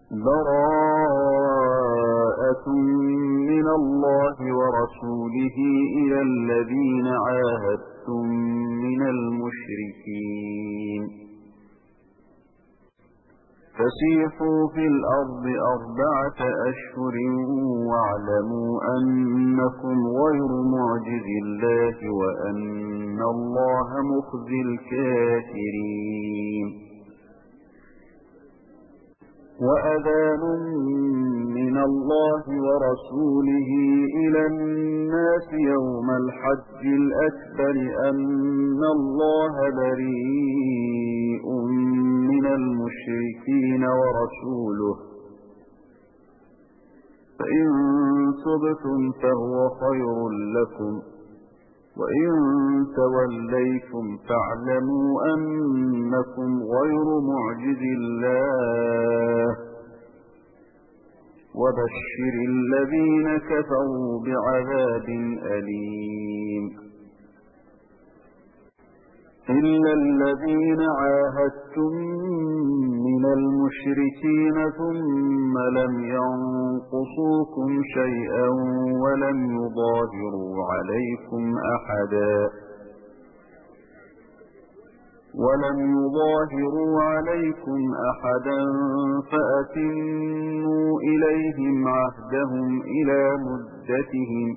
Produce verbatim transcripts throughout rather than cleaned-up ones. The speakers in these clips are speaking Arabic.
براءة من الله ورسوله إلى الذين عاهدتم من المشركين فسيحوا في الأرض أربعة أشهر واعلموا أنكم غير معجز الله وأن الله مخزي الكافرين وأذان من الله ورسوله إلى الناس يوم الحج الأكبر أن الله بريء من المشركين ورسوله فإن تبتم فهو خير لكم وإن توليتم فاعلموا أنكم غير معجز الله وبشر الذين كفروا بعذاب أليم إلا الذين عاهدتم من المشركين ثم لم ينقصوكم شيئا ولم يظاهروا عليكم أحدا ولم يظاهروا عليكم أحدا فأتموا إليهم عهدهم إلى مدتهم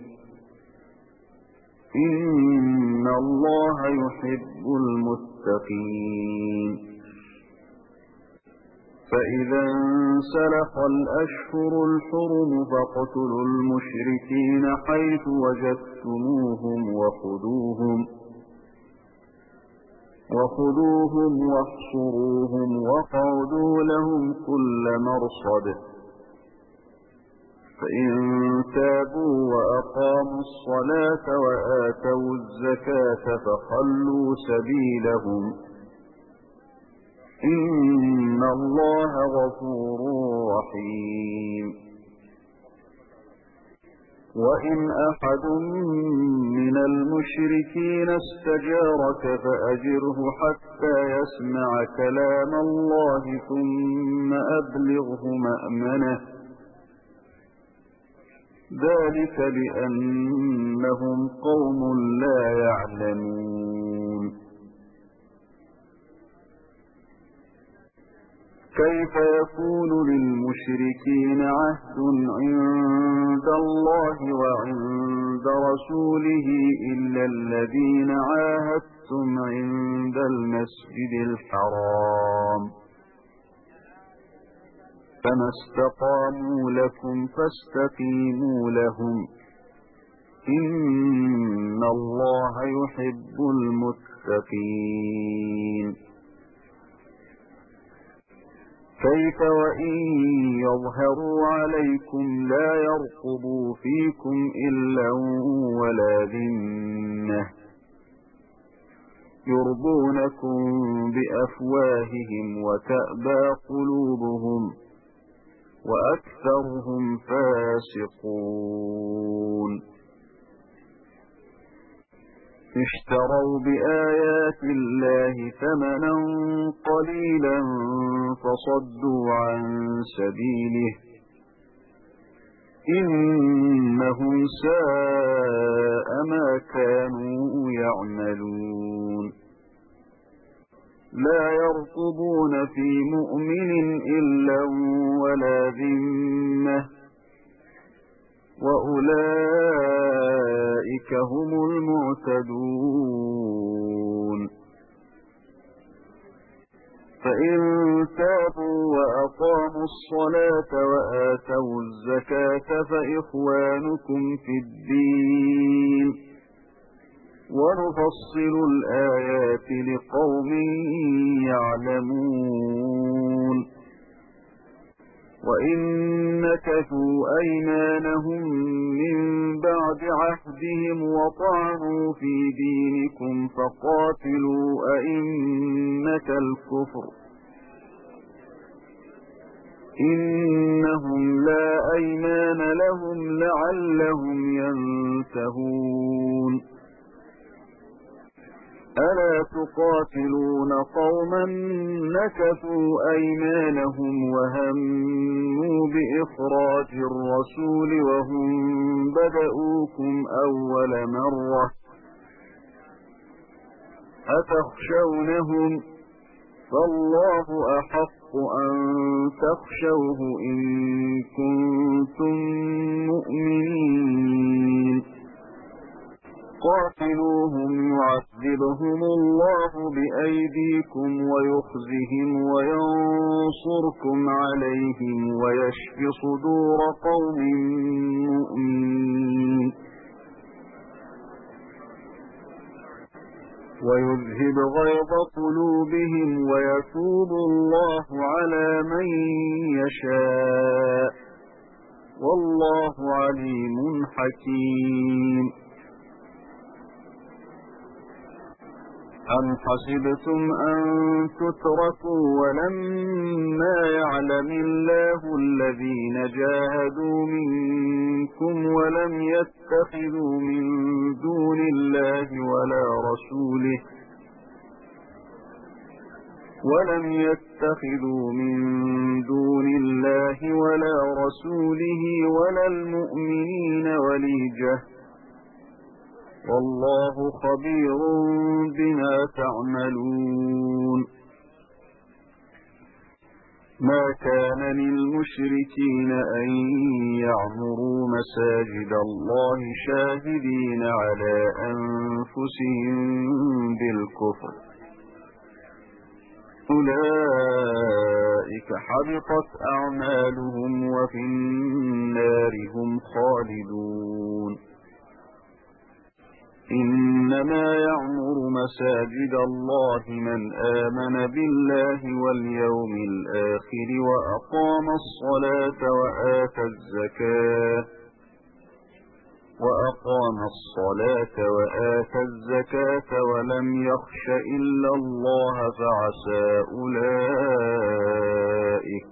إن الله يحب المتقين فإذا انسلخ الأشهر الحرم فاقتلوا المشركين حيث وجدتموهم وخذوهم وخذوهم واحصروهم واقعدوا لهم كل مرصد فإن تابوا وأقاموا الصلاة وآتوا الزكاة فخلوا سبيلهم إن الله غفور رحيم وإن أحد من المشركين استجارك فأجره حتى يسمع كلام الله ثم أبلغه مأمنه ذلك بأنهم قوم لا يعلمون كيف يكون للمشركين عهد عند الله وعند رسوله إلا الذين عاهدتم عند المسجد الحرام فما استقاموا لكم فاستقيموا لهم إن الله يحب المتقين كيف وإن يظهروا عليكم لا يرقبوا فيكم إلا ولا ذمة يرضونكم بأفواههم وتأبى قلوبهم وأكثرهم فاسقون اشتروا بآيات الله ثمنا قليلا فصدوا عن سبيله إنهم ساء ما كانوا يعملون لا يرقبون في مؤمن إلا ولا ذمة وأولئك هم المعتدون فإن تابوا وأقاموا الصلاة وآتوا الزكاة فإخوانكم في الدين ونفصل الآيات لقوم يعلمون وإن نكثوا أيمانهم من بعد عهدهم وطعنوا في دينكم فقاتلوا أئمة الكفر إنهم لا أيمان لهم لعلهم ينتهون ألا تقاتلون قوما نكثوا أيمانهم وهموا بإخراج الرسول وهم بدؤوكم أول مرة أتخشونهم فالله أحق أن تخشوه إن كنتم مؤمنين قاتلوهم يعذبهم الله بأيديكم ويخزهم وينصركم عليهم ويشف صدور قوم مؤمنين ويذهب غيظ قلوبهم ويتوب الله على من يشاء والله عليم حكيم أم حسبتم أن تتركوا ولما يعلم الله الذين جاهدوا منكم ولم يتخذوا من دون الله ولا رسوله ولم يتخذوا من دون الله ولا رسوله ولا المؤمنين وليجة والله خبير بما تعملون ما كان للمشركين أن يعمروا مساجد الله شاهدين على أنفسهم بالكفر أولئك حبطت أعمالهم وفي النار هم خالدون إنما يعمر مساجد الله من آمن بالله واليوم الآخر وأقام الصلاة وآتى الزكاة وأقام الصلاة وآتى الزكاة ولم يخش إلا الله فعسى أولئك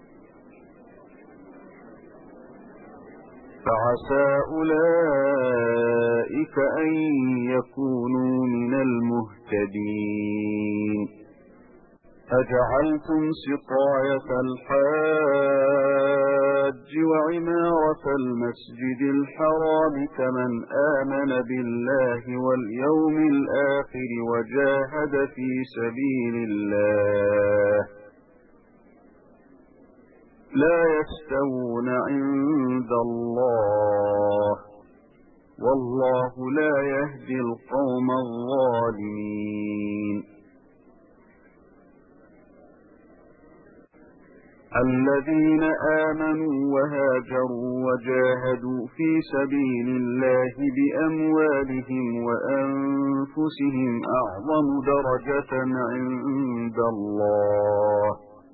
فعسى أولئك أن يكونوا من المهتدين أجعلتم سقاية الحاج وعمارة المسجد الحرام كمن آمن بالله واليوم الآخر وجاهد في سبيل الله لا يستوون عند الله والله لا يهدي القوم الظالمين الذين آمنوا وهاجروا وجاهدوا في سبيل الله بأموالهم وأنفسهم أعظم درجة عند الله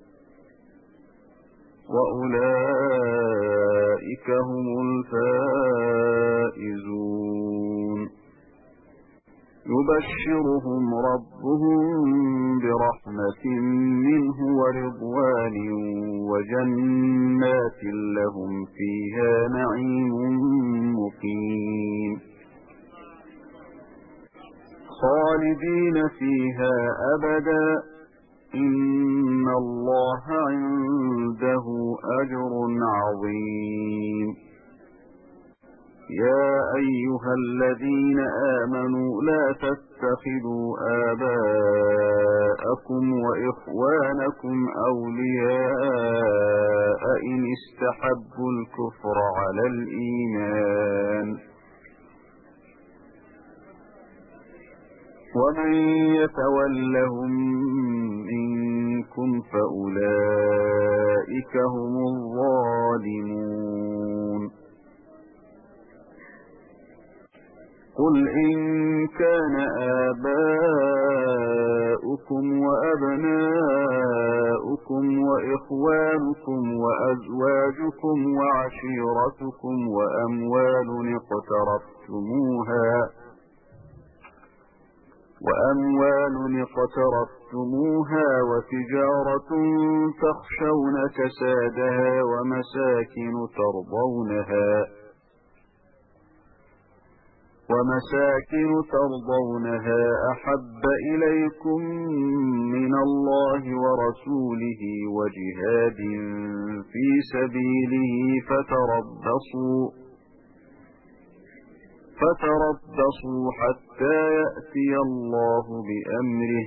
وأولئك هم الفائزون يبشرهم ربهم برحمة منه ورضوان وجنات لهم فيها نعيم مقيم خالدين فيها أبدا إن الله عنده أجر عظيم يا أيها الذين آمنوا لا تتخذوا آباءكم وإخوانكم أولياء إن استحبوا الكفر على الإيمان ومن يتولهم منكم فأولئك هم الظالمون قل إن كان آباؤكم وأبناؤكم وإخوانكم وأزواجكم وعشيرتكم وأموال اقترفتموها وأموال اقترفتموها وتجارة تخشون كسادها ومساكن ترضونها ومساكن ترضونها أحب إليكم من الله ورسوله وجهاد في سبيله فتربصوا فتربصوا حتى يأتي الله بأمره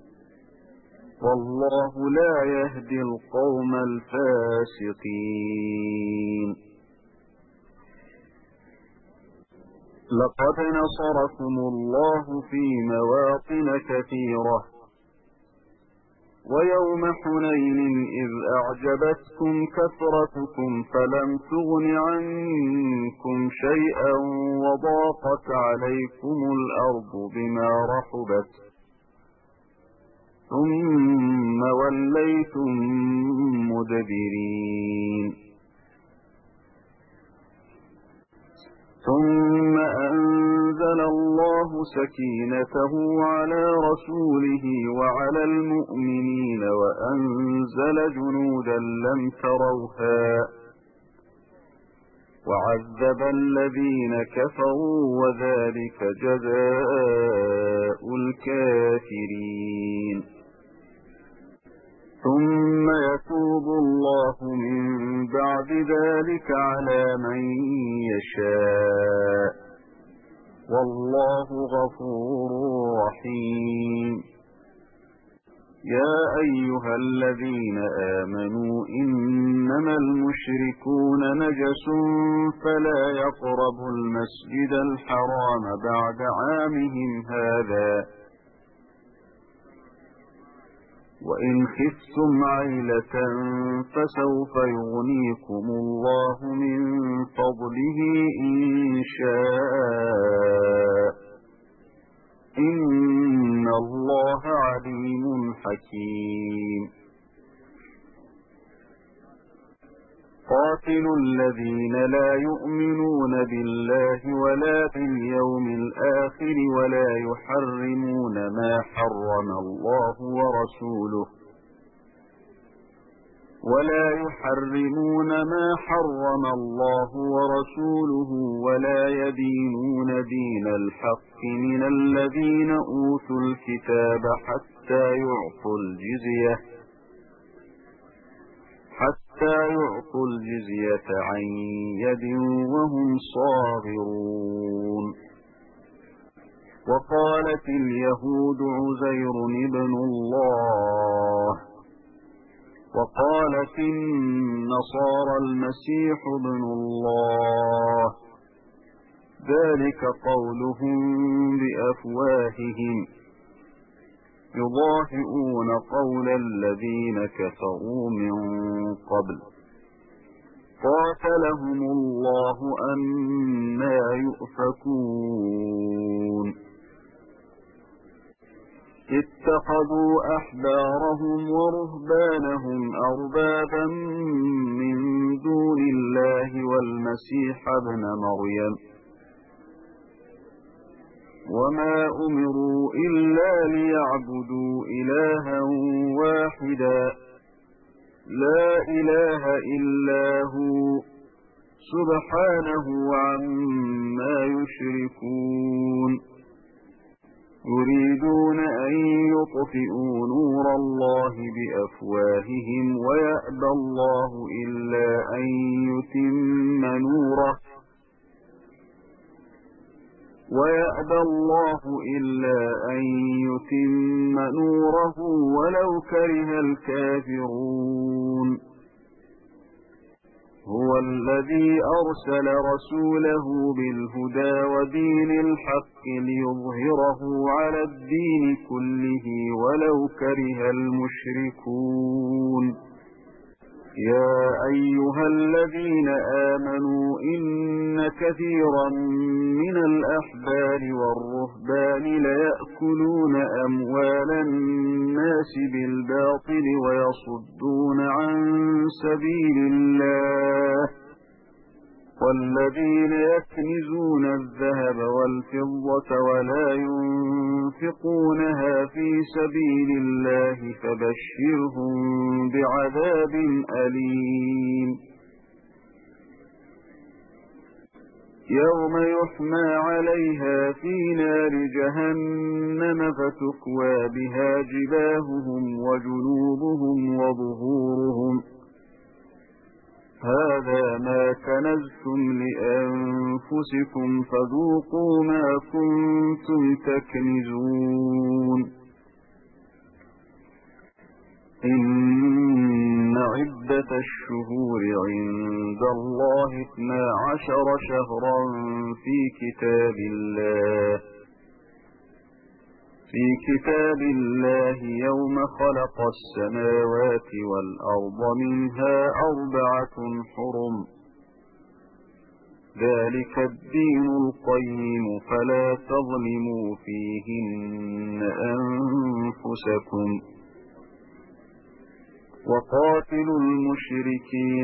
والله لا يهدي القوم الفاسقين. لقد نصركم الله في مواطن كثيرة ويوم حنين إذ أعجبتكم كثرتكم فلم تغن عنكم شيئا وضاقت عليكم الأرض بما رحبت ثم وليتم مدبرين. ثم أنزل الله سكينته على رسوله وعلى المؤمنين وأنزل جنودا لم تروها وعذب الذين كفروا وذلك جزاء الكافرين. ثم يتوب الله من بعد ذلك على من يشاء والله غفور رحيم. يا أيها الذين آمنوا إنما المشركون نجس فلا يقربوا المسجد الحرام بعد عامهم هذا وإن خفتم عيلة فسوف يغنيكم الله من فضله إن شاء إن الله عليم حكيم. قاتلوا الذين لا يؤمنون بالله ولا باليوم الآخر ولا يحرمون ما حرم الله ورسوله ولا يحرمون ما حرم الله ورسوله ولا يدينون دين الحق من الذين أوتوا الكتاب حتى يعطوا الجزية حتى يعطوا الجزية عن يد وهم صاغرون. وقالت اليهود عزير ابن الله وقالت النصارى المسيح ابن الله ذلك قولهم بأفواههم يضاهئون قول الذين كفروا من قبل قاتلهم الله أنى يؤفكون. اتخذوا أحبارهم ورهبانهم أربابا من دون الله والمسيح ابن مريم وما أمروا إلا ليعبدوا إلها واحدا لا إله إلا هو سبحانه عما يشركون. يريدون أن يطفئوا نور الله بأفواههم ويأبى الله إلا أن يتم نوره ويأبى الله إلا أن يتم نوره ولو كره الكافرون. هو الذي أرسل رسوله بالهدى ودين الحق ليظهره على الدين كله ولو كره المشركون. يا أيها الذين آمنوا إن كثيرا من الأحبار والرهبان ليأكلون أموال الناس بالباطل ويصدون عن سبيل الله والذين يكنزون الذهب والفضة ولا ينفقونها في سبيل الله فبشرهم بعذاب أليم. يوم يحمى عليها في نار جهنم فتكوى بها جباههم وجنوبهم وظهورهم هذا ما كنزتم لأنفسكم فذوقوا ما كنتم تكنزون إن عدة الشهور عند الله اثنا عشر شهرا في كتاب الله في كتاب الله يوم خلق السماوات والأرض منها أربعة حرم ذلك الدين القيم فلا تظلموا فيهن أنفسكم وقاتلوا المشركين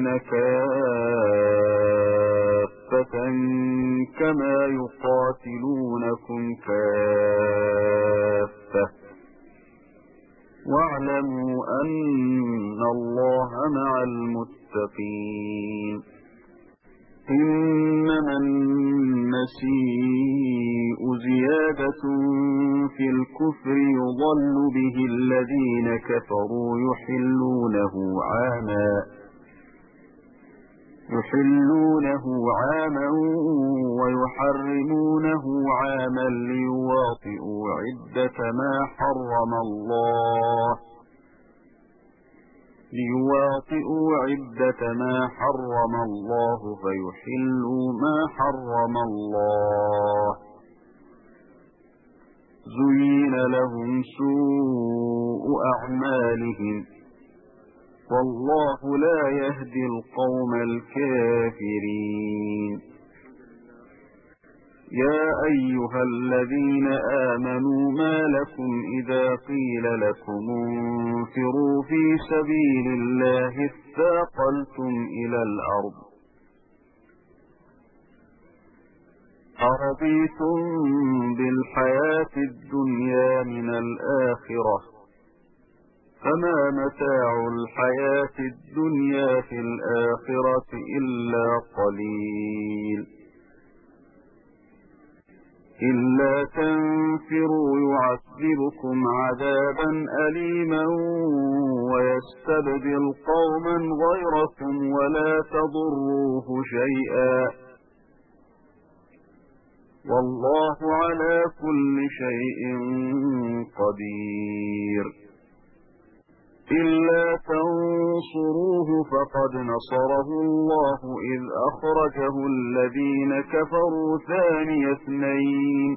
كافة كما يقاتلونكم كافة واعلموا أن الله مع المتقين إنما النسيء زيادة في الكفر يضل به الذين كفروا يحلونه عاما يحلونه عاما ويحرمونه عاما ليواطئوا عدة ما حرم الله ليواطئوا عدة ما حرم الله فيحلوا ما حرم الله زين لهم سوء أعمالهم والله لا يهدي القوم الكافرين يا أيها الذين آمنوا ما لكم إذا قيل لكم انفروا في سبيل الله اثاقلتم إلى الأرض أرضيتم بالحياة الدنيا من الآخرة فما متاع الحياة الدنيا في الآخرة إلا قليل إلا تنفروا يعذبكم عذابا أليما ويستبدل قوما غيركم ولا تضروه شيئا والله على كل شيء قدير إلا تنصروه فقد نصره الله إذ أخرجه الذين كفروا ثاني اثنين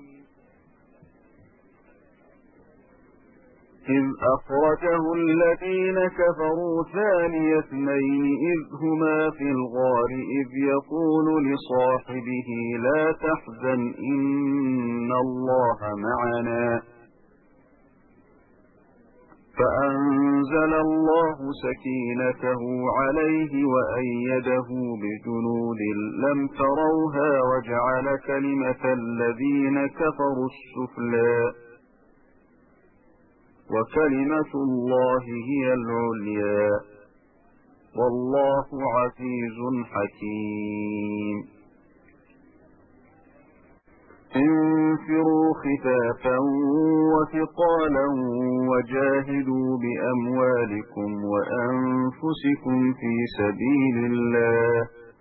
إذ أخرجه الذين كفروا ثاني اثنين إذ هما في الغار إذ يقول لصاحبه لا تحزن إن الله معنا فأنزل الله سكينته عليه وأيده بجنود لم تروها وجعل كلمة الذين كفروا السفلى وكلمة الله هي العليا والله عزيز حكيم انفروا خفافا وثقالا وجاهدوا بأموالكم وأنفسكم في سبيل الله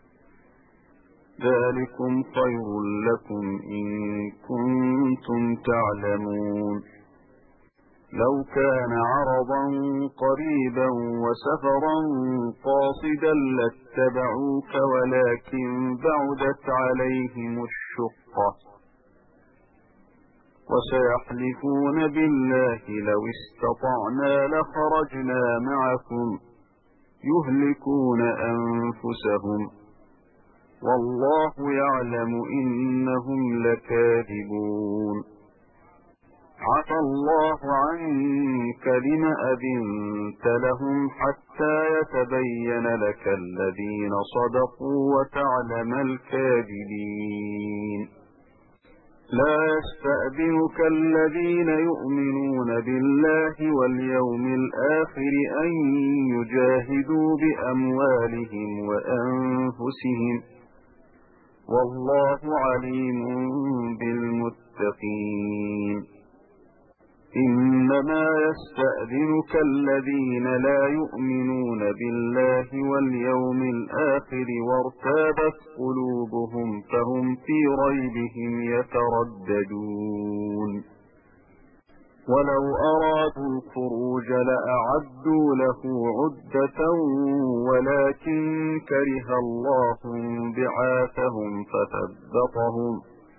ذلكم خير لكم إن كنتم تعلمون لو كان عرضا قريبا وسفرا قاصدا لاتبعوك ولكن بعدت عليهم الشقة وسيحلفون بالله لو استطعنا لخرجنا معكم يهلكون أنفسهم والله يعلم إنهم لكاذبون عفى الله عنك لم أذنت لهم حتى يتبين لك الذين صدقوا وتعلم الكاذبين لا يستأذنك الذين يؤمنون بالله واليوم الآخر أن يجاهدوا بأموالهم وأنفسهم والله عليم بالمتقين. إنما يستأذنك الذين لا يؤمنون بالله واليوم الآخر وارتابت قلوبهم فهم في ريبهم يترددون. ولو أرادوا الخروج لأعدوا له عدة ولكن كره الله بعاثهم فثبطهم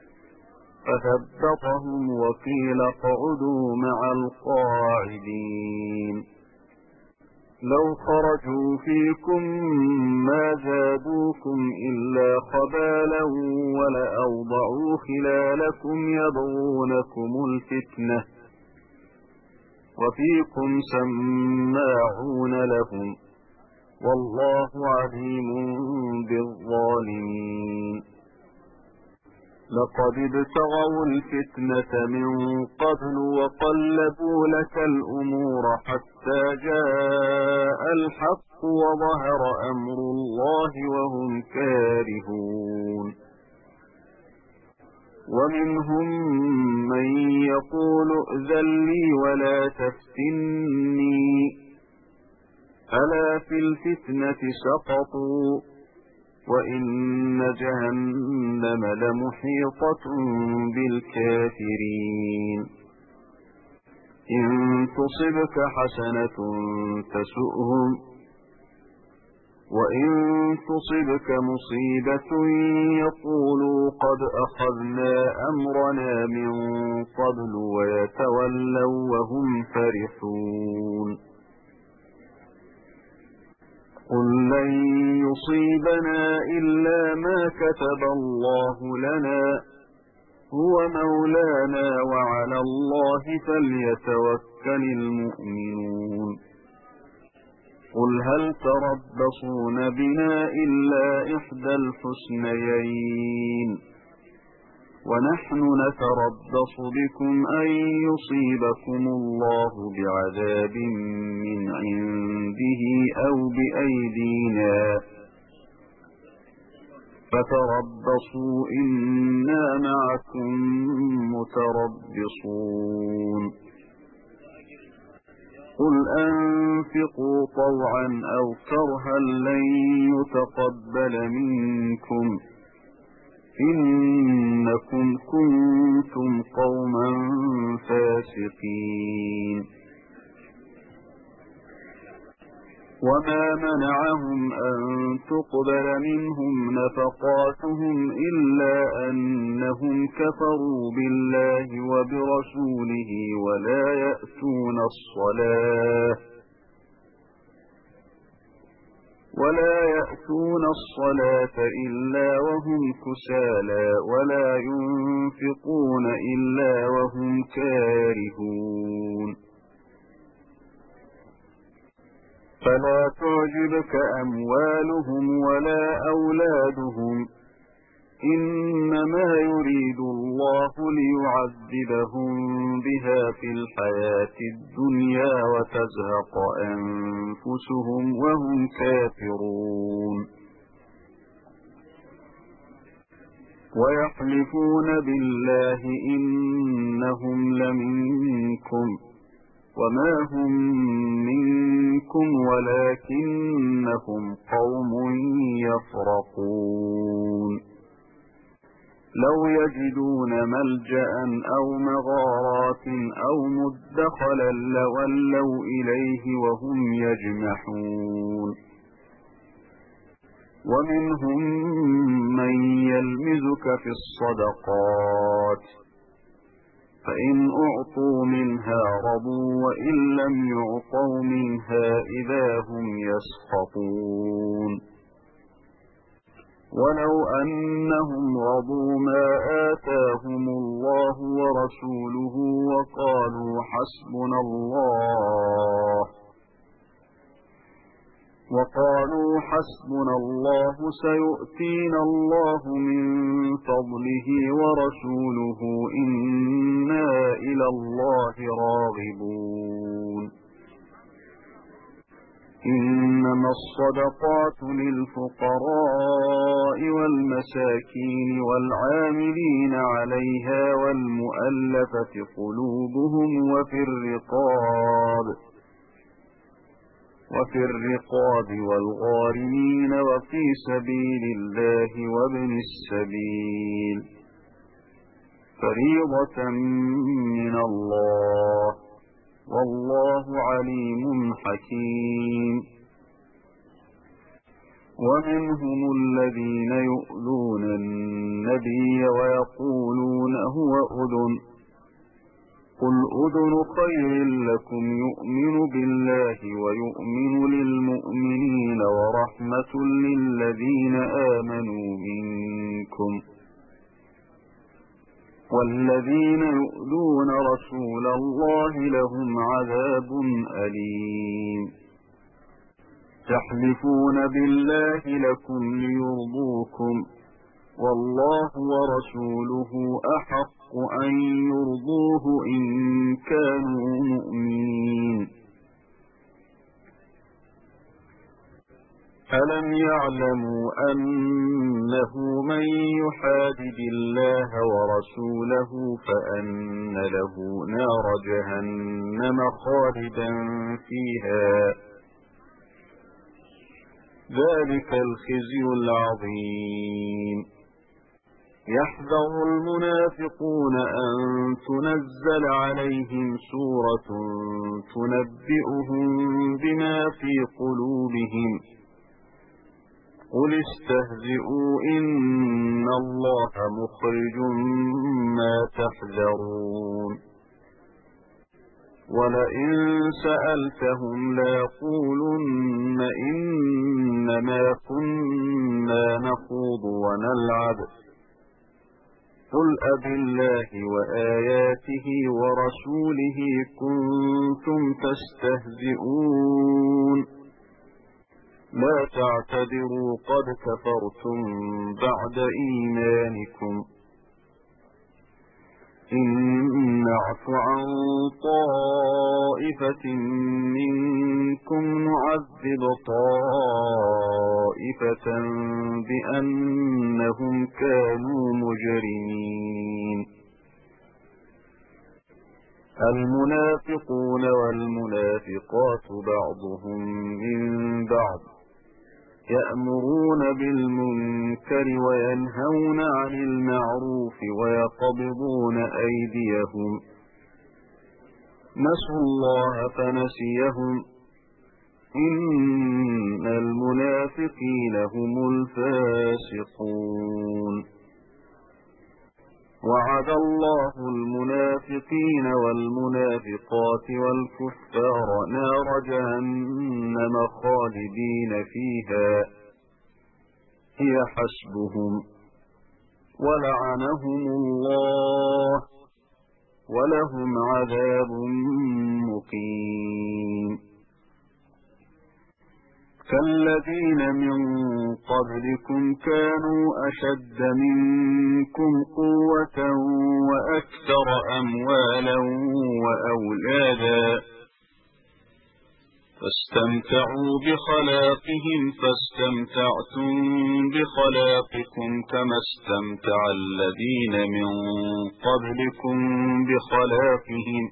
فثبطهم وقيل اقعدوا مع القاعدين. لو خرجوا فيكم ما زادوكم إلا خبالا ولأوضعوا خلالكم يبغونكم الفتنة وفيكم سماعون لهم والله عليم بالظالمين. لقد ابتغوا الفتنة من قبل وقلبوا لك الأمور حتى جاء الحق وظهر أمر الله وهم كارهون. ومنهم من يقول ائذن لي ولا تفتني ألا في الفتنة سقطوا وإن جهنم لمحيطة بالكافرين. إن تصبك حسنة تسؤهم وإن تصبك مصيبة يقولوا قد أخذنا أمرنا من قبل ويتولوا وهم فرحون. قل لن يصيبنا إلا ما كتب الله لنا هو مولانا وعلى الله فليتوكل المؤمنون. قل هل تربصون بنا إلا إحدى الحسنيين ونحن نتربص بكم أن يصيبكم الله بعذاب من عنده أو بأيدينا فتربصوا إنا معكم متربصون. قل أنفقوا طوعا أو كرها لن يتقبل منكم إنكم كنتم قوما فاسقين. وما منعهم أن تقبل منهم نفقاتهم إلا أنهم كفروا بالله وبرسوله ولا يأتون الصلاة ولا يأتون الصلاة إلا وهم كسالى ولا ينفقون إلا وهم كارهون. فلا تعجبك أموالهم ولا أولادهم إنما يريد الله ليعذبهم بها في الحياة الدنيا وتزهق أنفسهم وهم كافرون. ويحلفون بالله إنهم لمنكم وما هم منكم ولكنهم قوم يفرقون. لو يجدون ملجأ أو مغارات أو مدخلا لولوا إليه وهم يجمحون. ومنهم من يلمزك في الصدقات فإن أعطوا منها رضوا وإن لم يعطوا منها إذا هم يسخطون. ولو أنهم رضوا ما آتاهم الله ورسوله وقالوا حسبنا الله وقالوا حسبنا الله سيؤتينا الله من فضله ورسوله إنا إلى الله راغبون. إنما الصدقات للفقراء والمساكين والعاملين عليها والمؤلفة قلوبهم وفي الرقاب وفي الرقاب والغارمين وفي سبيل الله وابن السبيل فريضة من الله والله عليم حكيم. ومنهم الذين يؤذون النبي ويقولون هو أذن قل أذن خير لكم يؤمن بالله ويؤمن للمؤمنين ورحمة للذين آمنوا منكم والذين يؤذون رسول الله لهم عذاب أليم. يحلفون بالله لكم ليرضوكم والله ورسوله أحق أن يرضوه إن كانوا مؤمنين. ألم يعلموا أنه من يحادد الله ورسوله فأن له نار جهنم خالدا فيها ذلك الخزي العظيم. يحذر المنافقون أن تنزل عليهم سورة تنبئهم بما في قلوبهم قل استهزئوا إن الله مخرج ما تحذرون. ولئن سألتهم ليقولن إنما كنا نخوض ونلعب قل أبالله وآياته ورسوله كنتم تستهزئون لا تعتذروا قد كفرتم بعد إيمانكم إن نعف عن طائفة منكم نعذب طائفة بأنهم كانوا مجرمين. المنافقون والمنافقات بعضهم من بعض يأمرون بالمنكر وينهون عن المعروف ويقبضون أيديهم نسوا الله فنسيهم إن المنافقين هم الفاسقون. وعد الله المنافقين والمنافقات والكفار نار جهنم خالدين فيها هي حسبهم ولعنهم الله ولهم عذاب مقيم. كالذين من قبلكم كانوا أشد منكم قوة وأكثر أموالا وأولادا فاستمتعوا بخلاقهم فاستمتعتم بخلاقكم كما استمتع الذين من قبلكم بخلاقهم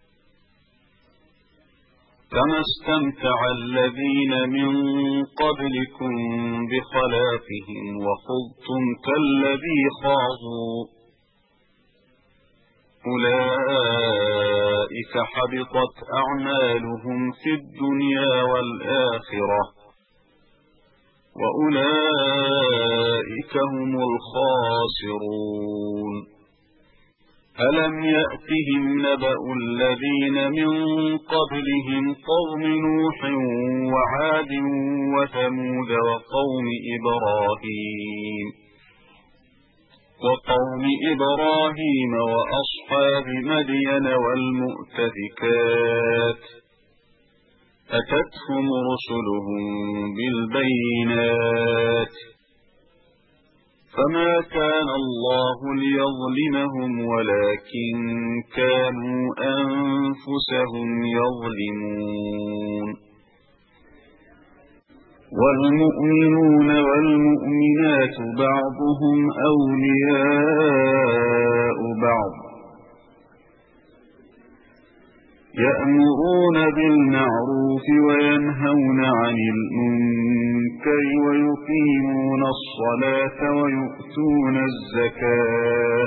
كما استمتع الذين من قبلكم بخلاقهم وخضتم كالذي خاضوا أولئك حبطت أعمالهم في الدنيا والآخرة وأولئك هم الخاسرون. ألم يأتهم نبأ الذين من قبلهم قوم نوح وعاد وثمود وقوم إبراهيم وقوم إبراهيم وأصحاب مدين والمؤتفكات أتتهم رسلهم بالبينات فما كان الله ليظلمهم ولكن كانوا أنفسهم يظلمون. والمؤمنون والمؤمنات بعضهم أولياء بعض يأمرون بالمعروف وينهون عن المنكر ويقيمون الصلاة ويؤتون الزكاة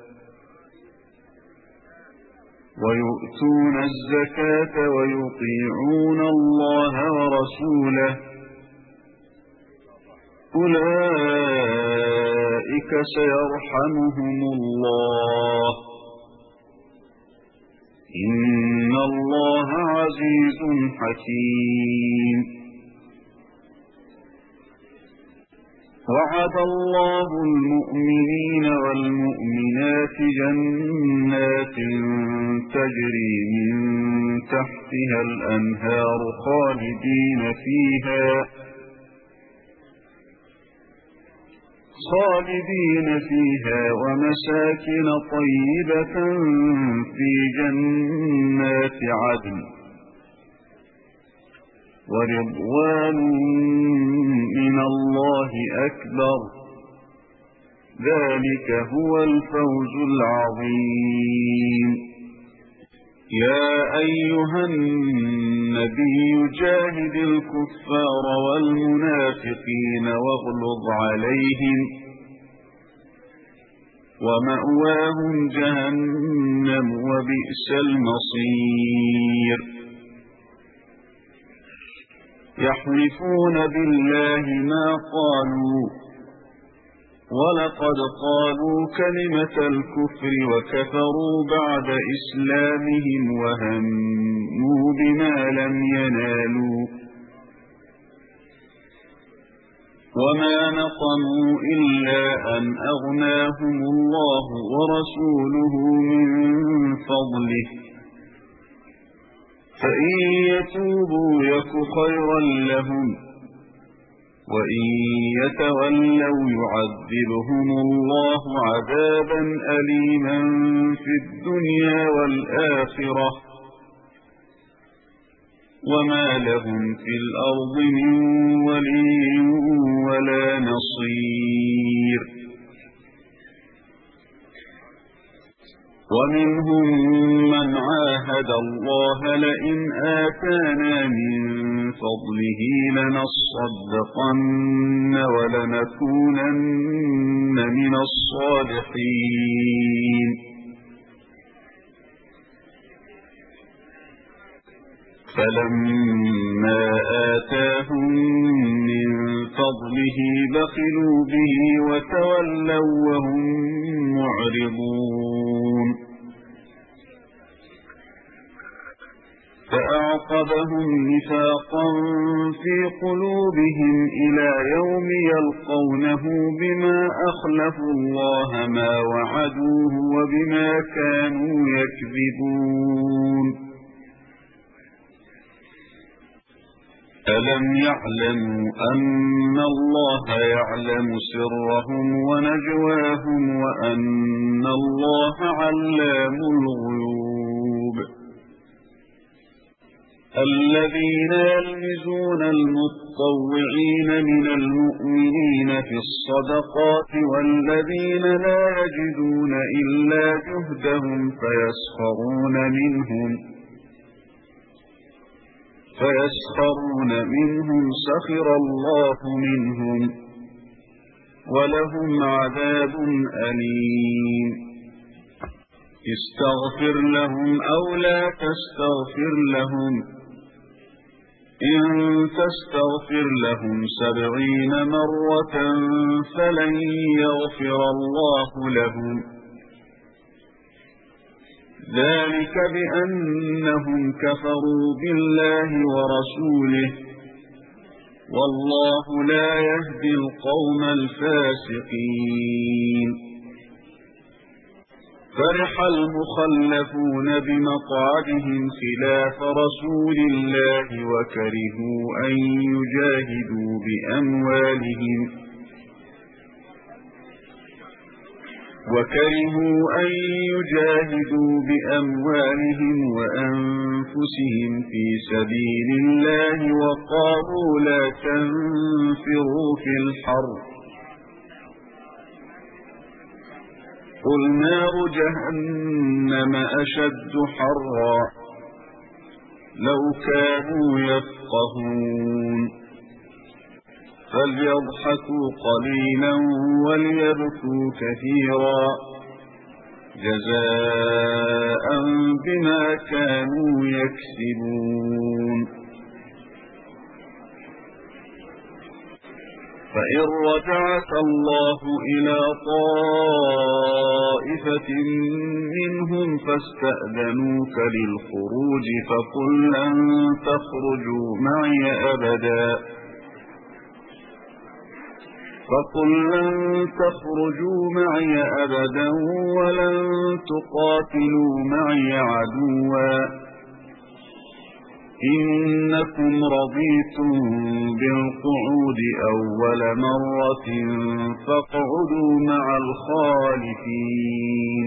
ويؤتون الزكاة ويطيعون الله ورسوله أولئك سيرحمهم الله إن الله عزيز حكيم. وعد الله المؤمنين والمؤمنات جنات تجري من تحتها الأنهار خالدين فيها خالدين فيها ومساكن طيبة في جنات عدن ورضوان من الله أكبر ذلك هو الفوز العظيم. يا أيها النبي جاهد الكفار والمنافقين واغلظ عليهم ومأواهم جهنم وبئس المصير. يحلفون بالله ما قالوا ولقد قالوا كلمة الكفر وكفروا بعد إسلامهم وهموا بما لم ينالوا وما نقموا إلا أن أغناهم الله ورسوله من فضله فإن يتوبوا يك خيرا لهم وإن يتولوا يعذبهم الله عذابا أليما في الدنيا والآخرة وما لهم في الأرض من ولي ولا نصير. ومنهم من عاهد الله لئن آتانا من فضله لنصدقن ولنكونن من الصالحين فلما آتاهم من فضله بخلوا به وتولوا وهم معرضون فأعقبهم نفاقا في قلوبهم إلى يوم يلقونه بما أخلفوا الله ما وعدوه وبما كانوا يكذبون. ألم يعلموا أن الله يعلم سرهم ونجواهم وأن الله علام الغيوب. الذين يلمزون المتطوعين من المؤمنين في الصدقات والذين لا يجدون إلا جهدهم فيسخرون منهم فيسخرون منهم سخر الله منهم ولهم عذاب أليم. استغفر لهم أو لا تستغفر لهم إن تستغفر لهم سبعين مرة فلن يغفر الله لهم ذلك بأنهم كفروا بالله ورسوله والله لا يهدي القوم الفاسقين. فرح المخلفون بمقعدهم خلاف رسول الله وكرهوا أن يجاهدوا بأموالهم وكرهوا أن يجاهدوا بأموالهم وأنفسهم في سبيل الله وقالوا لا تنفروا في الحر قل نار جهنم أشد حرا لو كانوا يفقهون فليضحكوا قليلا وليبكوا كثيرا جزاء بما كانوا يكسبون فإن رجعك الله إلى طائفة منهم فاستأذنوك للخروج فقل لن تخرجوا معي أبدا فقل لن تخرجوا معي أبدا ولن تقاتلوا معي عدوا إنكم رضيتم بالقعود أول مرة فاقعدوا مع الخالفين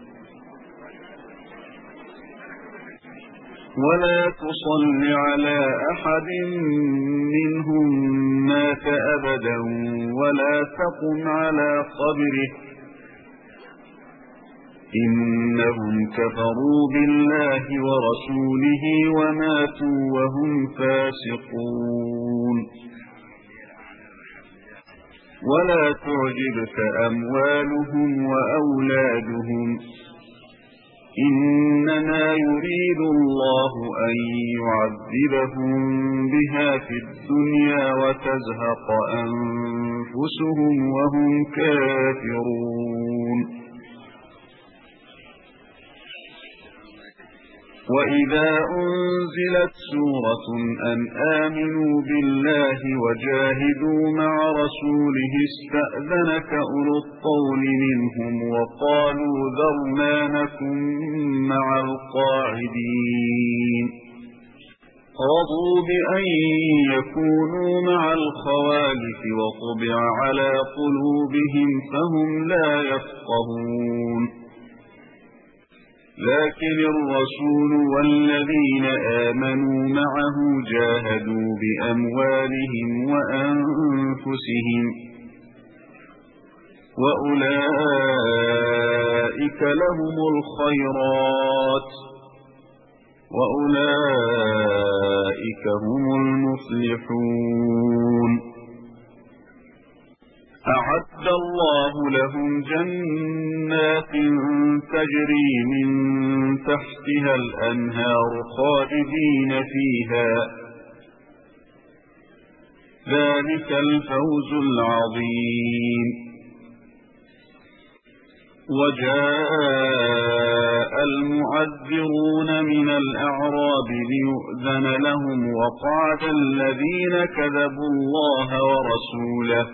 ولا تصل على أحد منهم مات أبدا ولا تقم على قبره إنهم كفروا بالله ورسوله وماتوا وهم فاسقون ولا تعجبك أموالهم وأولادهم إنما يريد الله أن يعذبهم بها في الدنيا وتزهق أنفسهم وهم كافرون وإذا أنزلت سورة أن آمنوا بالله وجاهدوا مع رسوله استأذنك أولو الطول منهم وقالوا ذرنا نكن مع القاعدين رضوا بأن يكونوا مع الخوالف وطبع على قلوبهم فهم لا يفقهون لكن الرسول والذين آمنوا معه جاهدوا بأموالهم وأنفسهم وأولئك لهم الخيرات وأولئك هم المفلحون أعد الله لهم جنات تجري من تحتها الأنهار خالدين فيها ذلك الفوز العظيم وجاء المعذرون من الأعراب ليؤذن لهم وقعد الذين كذبوا الله ورسوله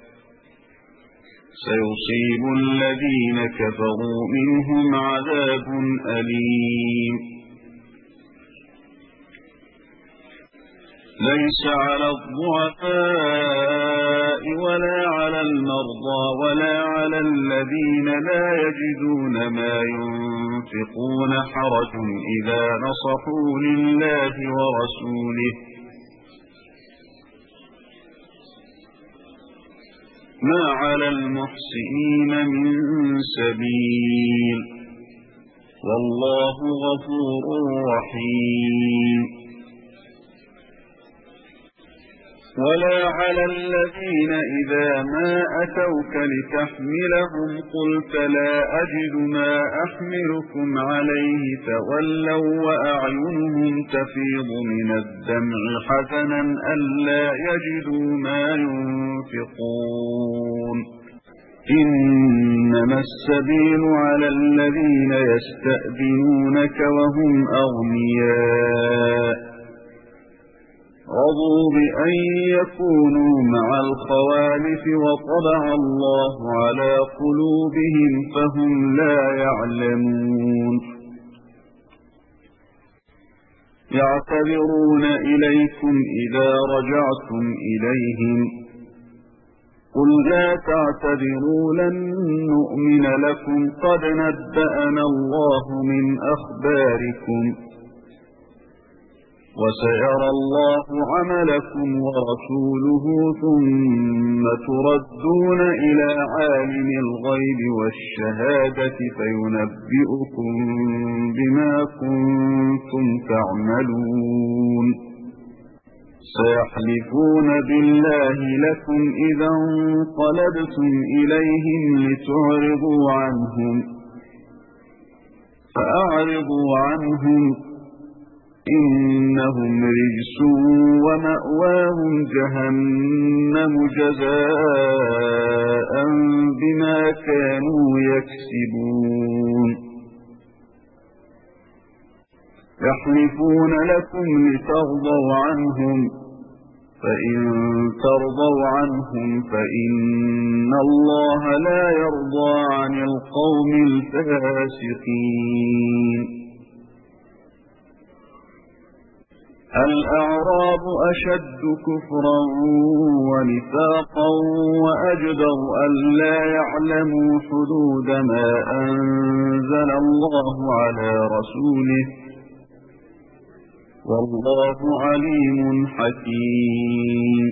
سيصيب الذين كفروا منهم عذاب أليم ليس على الضعفاء ولا على المرضى ولا على الذين لا يجدون ما ينفقون حرج إذا نصحوا لله ورسوله ما على المحسنين من سبيل والله غفور رحيم ولا على الذين إذا ما أتوك لتحملهم قلت لا أجد ما أحملكم عليه تولوا وأعينهم تفيض من الدمع حزنا ألا يجدوا ما ينفقون إنما السبيل على الذين يستأذنونك وهم أغنياء رضوا بأن يكونوا مع الخوالف وطبع الله على قلوبهم فهم لا يعلمون يعتذرون إليكم إذا رجعتم إليهم قل لا تعتذروا لن نؤمن لكم قد نبأنا الله من أخباركم وسيرى الله عملكم ورسوله ثم تردون إلى عالم الغيب والشهادة فينبئكم بما كنتم تعملون سيحلفون بالله لكم إذا انقلبتم إليهم لتعرضوا عنهم فأعرضوا عنهم إنهم رجس ومأواهم جهنم جزاء بما كانوا يكسبون يحلفون لكم لترضوا عنهم فإن ترضوا عنهم فإن الله لا يرضى عن القوم الفاسقين الأعراب أشد كفرا ونفاقا وأجدر ألا يعلموا حدود ما أنزل الله على رسوله والله عليم حكيم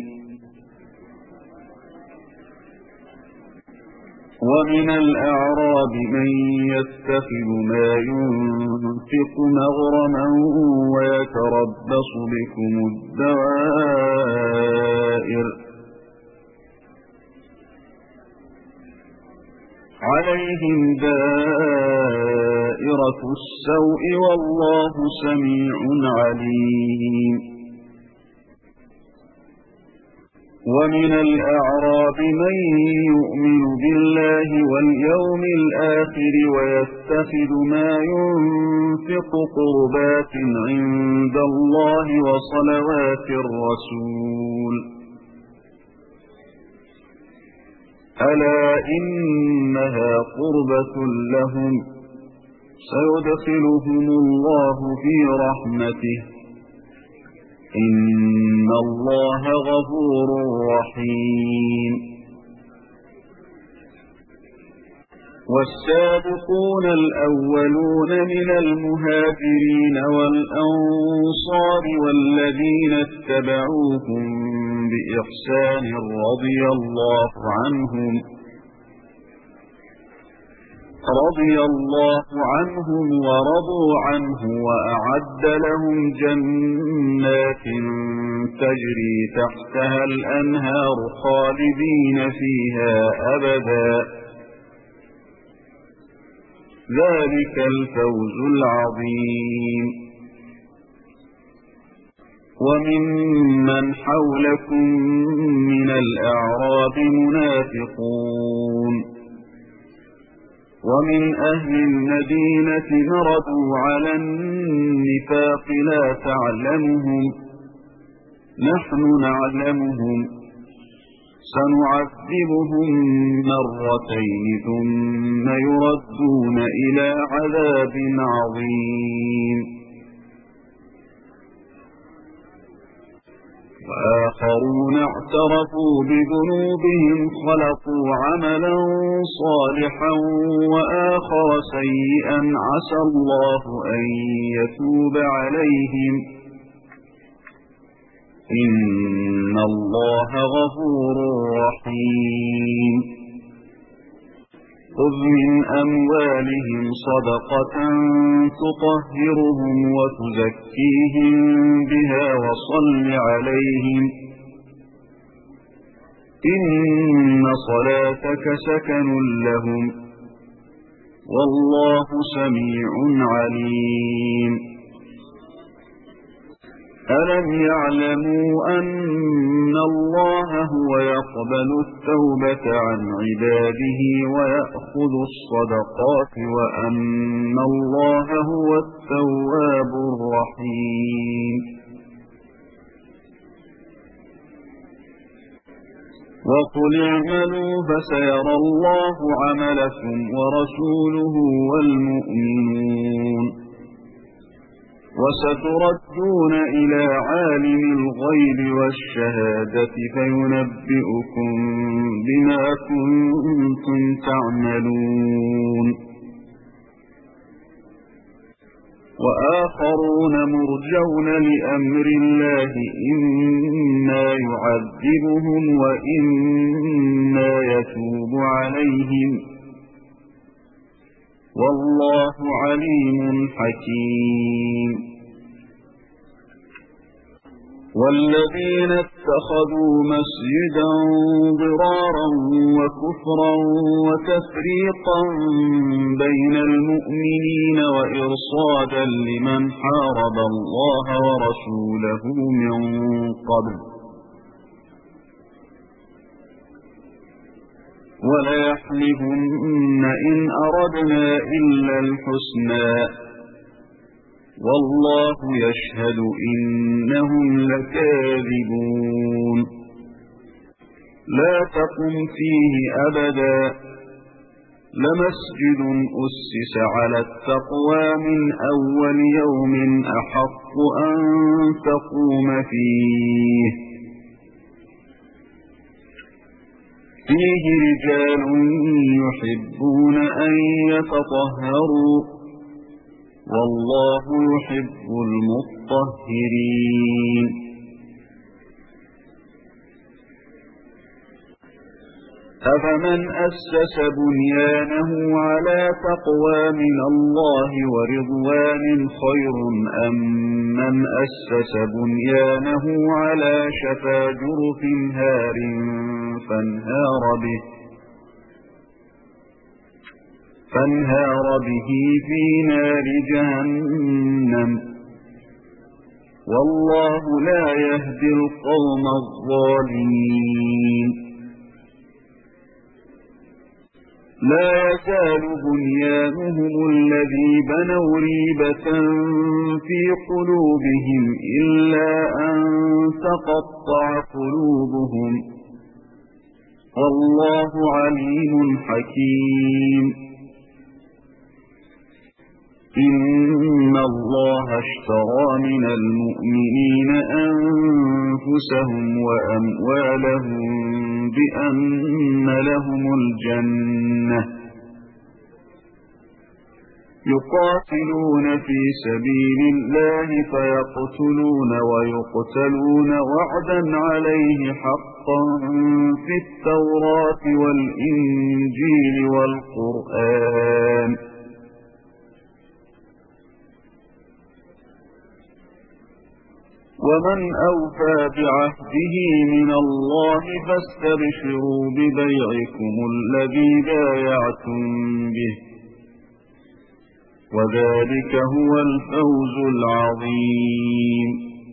ومن الأعراب من يتخذ ما ينفق مغرما ويتربص بكم الدوائر عليهم دائرة السوء والله سميع عليم ومن الأعراب من يؤمن بالله واليوم الآخر ويتخذ ما ينفق قربات عند الله وصلوات الرسول ألا إنها قربة لهم سيدخلهم الله في رحمته إن الله غفور رحيم والسابقون الأولون من المهاجرين والأنصار والذين اتبعوهم بإحسان رضي الله عنهم رضي الله عنهم ورضوا عنه وأعد لهم جنات تجري تحتها الأنهار خالدين فيها أبدا ذلك الفوز العظيم وممن حولكم من الأعراب منافقون ومن أهل المدينة مردوا على النفاق لا تعلمهم نحن نعلمهم سنعذبهم مرتين ثم يردون إلى عذاب عظيم وآخرون اعترفوا بذنوبهم خلقوا عملا صالحا وآخر سيئا عسى الله أن يتوب عليهم إن الله غفور رحيم خذ من أموالهم صدقة تطهرهم وتزكيهم بها وصل عليهم إن صلاتك سكن لهم والله سميع عليم ألم يعلموا أن الله هو يقبل التوبة عن عباده ويأخذ الصدقات وأن الله هو التواب الرحيم وقل اعملوا فسيرى الله عملكم ورسوله والمؤمنون وستردون إلى عالم الغيب والشهادة فينبئكم بما كنتم تعملون وآخرون مرجون لأمر الله إما يعذبهم وإما يتوب عليهم والله عليم حكيم والذين اتخذوا مسجدا ضرارا وكفرا وتفريقا بين المؤمنين وإرصادا لمن حارب الله ورسوله من قبل وليحلفن إن أردنا إلا الحسنى والله يشهد إنهم لكاذبون لا تقم فيه أبدا لمسجد أسس على التقوى من أول يوم أحق أن تقوم فيه فيه رجال يحبون أن يتطهروا والله يحب المطهرين أفمن أسس بنيانه على تقوى من الله ورضوان خير أم من أسس بنيانه على شفا جرف هار فانهار به فانهار به في نار جهنم والله لا يهدي القوم الظالمين لا يزال بنيانهم الذي بنوا ريبة في قلوبهم إلا أن تقطع قلوبهم والله عليم حكيم إن الله اشترى من المؤمنين أنفسهم وأموالهم بأن لهم الجنة يقاتلون في سبيل الله فيقتلون ويقتلون وعدا عليه حقا في التوراة والإنجيل والقرآن ومن أوفى بعهده من الله فاستبشروا ببيعكم الذي بايعتم به وذلك هو الفوز العظيم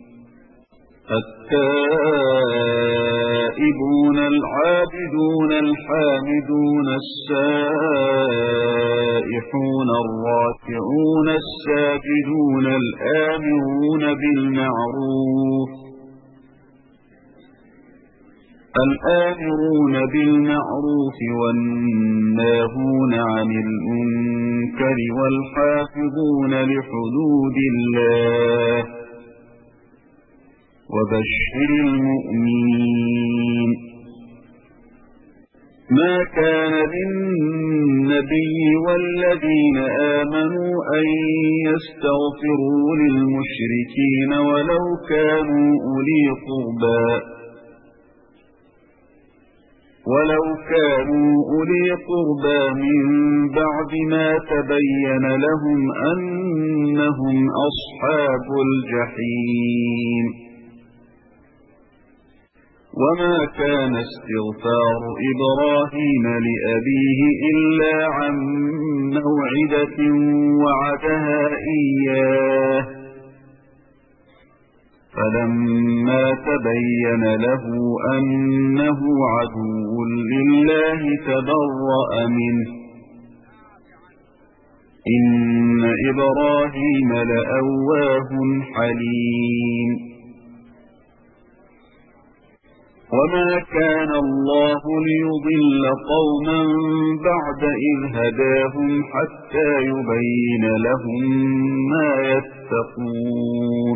التائبون العابدون الحامدون السائحون الراكعون الساجدون الآمرون بالمعروف الآمرون بالمعروف والناهون عن المنكر والحافظون لحدود الله وبشر المؤمنين ما كان للنبي والذين آمنوا أن يستغفروا للمشركين ولو كانوا أولي قربى ولو كانوا أولي قربى من بعد ما تبين لهم أنهم أصحاب الجحيم وما كان استغفار إبراهيم لأبيه إلا عن موعدة وعدها إياه فلما تبين له أنه عدو لله تبرأ منه إن إبراهيم لأواه حليم وما كان الله ليضل قوما بعد إذ هداهم حتى يبين لهم ما يتقون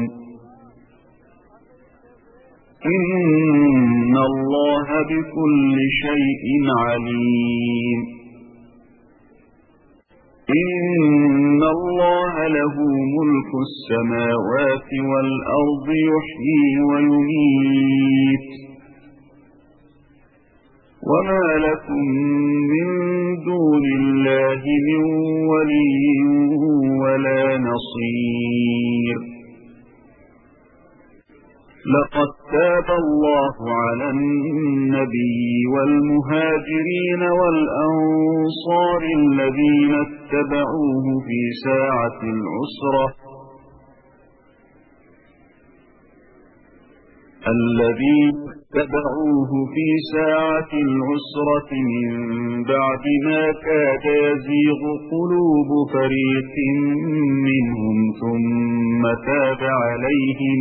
إن الله بكل شيء عليم إن الله له ملك السماوات والأرض يحيي ويميت وما لكم من دون الله من ولي ولا نصير لقد تاب الله على النبي والمهاجرين والأنصار الذين اتبعوه في ساعة العسرة الذين اتبعوه في ساعة العسرة من بعد ما كاد يزيغ قلوب فريق منهم ثم تاب عليهم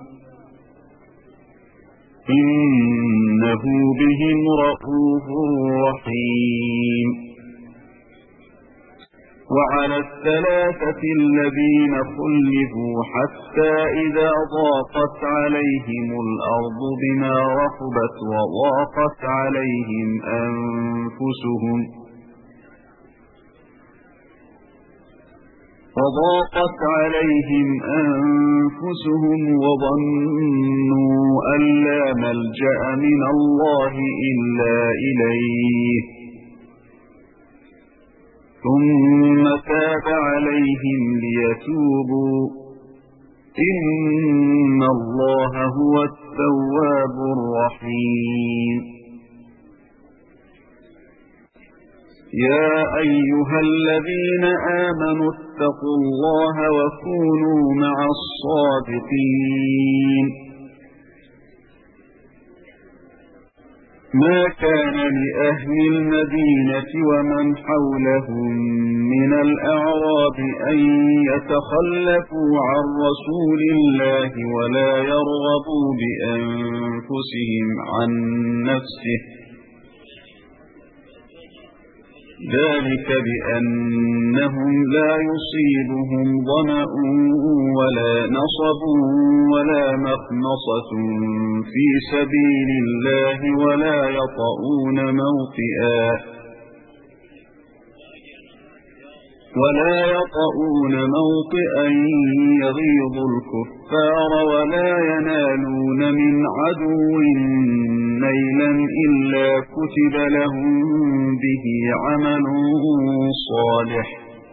إنه بهم رءوف رحيم وعلى الثلاثة الذين خلفوا حتى إذا ضاقت عليهم الأرض بما رحبت وضاقت عليهم أنفسهم وضاقت عليهم أنفسهم وظنوا أن لا ملجأ من الله إلا إليه ثم تاب عليهم ليتوبوا إن الله هو التواب الرحيم يا أيها الذين آمنوا اتقوا الله وكونوا مع الصادقين ما كان لأهل المدينة ومن حولهم من الأعراب أن يتخلفوا عن رسول الله ولا يرغبوا بأنفسهم عن نفسه ذلك بأنهم لا يصيبهم ظمأ ولا نصب ولا مخمصة في سبيل الله ولا يطؤون موطئا ولا يطؤون موطئا يغيظ الكفار ولا ينالون من عدو نيلا إلا كتب لهم به عمل صالح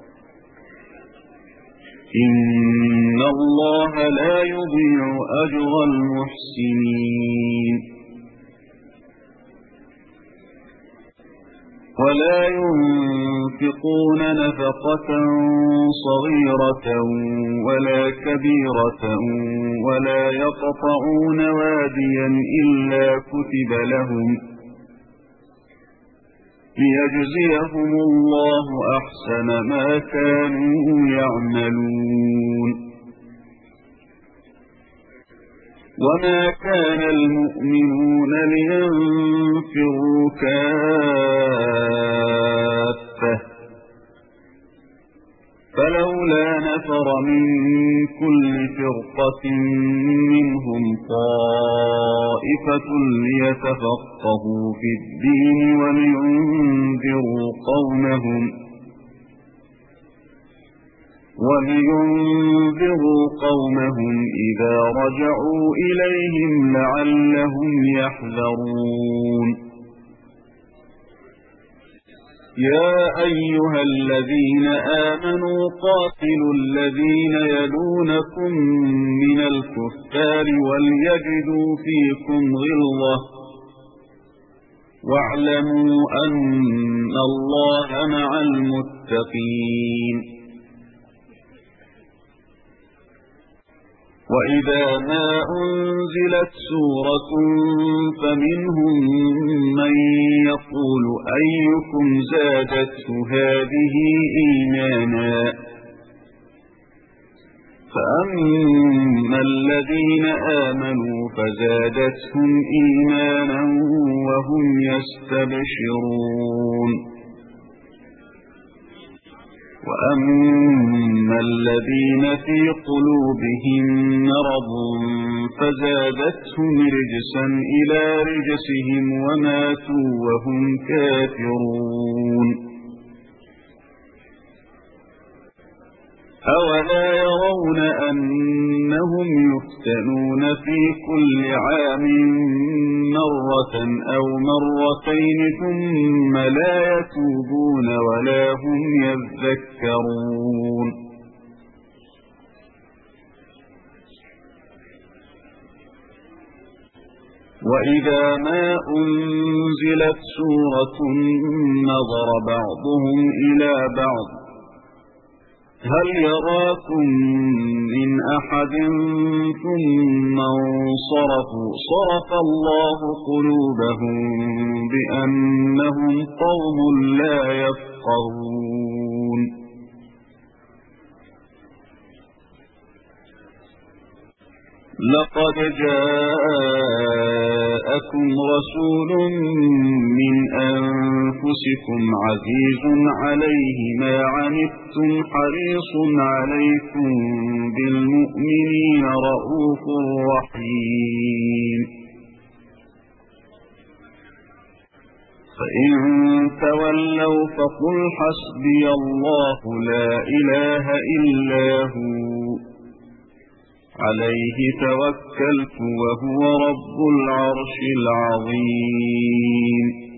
إن الله لا يضيع أجر المحسنين ولا ينفقون نفقة صغيرة ولا كبيرة ولا يقطعون واديا إلا كتب لهم ليجزيهم الله أحسن ما كانوا يعملون وما كان المؤمنون لينفروا كافة فلولا نفر من كل فرقة منهم طائفة ليتفقهوا في الدين ولينذروا قومهم ولينذروا قومهم إذا رجعوا إليهم لعلهم يحذرون يا أيها الذين آمنوا قاتلوا الذين يلونكم من الكفار وليجدوا فيكم غلظة واعلموا أن الله مع المتقين وإذا ما أنزلت سورة فمنهم من يقول أيكم زادته هذه إيمانا فأما الذين آمنوا فزادتهم إيمانا وهم يستبشرون وأما الذين في قلوبهم مرض فزادتهم رجسا إلى رجسهم وماتوا وهم كافرون أولا يرون أنهم يفتنون في كل عام مرة أو مرتين ثم لا يتوبون ولا هم يذكرون وإذا ما أنزلت سورة نظر بعضهم إلى بعض هل يراكم من أحد ثم انصرفوا صرف الله قلوبهم بأنهم قوم لا يفقهون لقد جاءكم رسول من أنفسكم عزيز عليه ما عنتم حريص عليكم بالمؤمنين رؤوف رحيم فإن تولوا فقل حسبي الله لا إله إلا هو عليه توكلت وهو رب العرش العظيم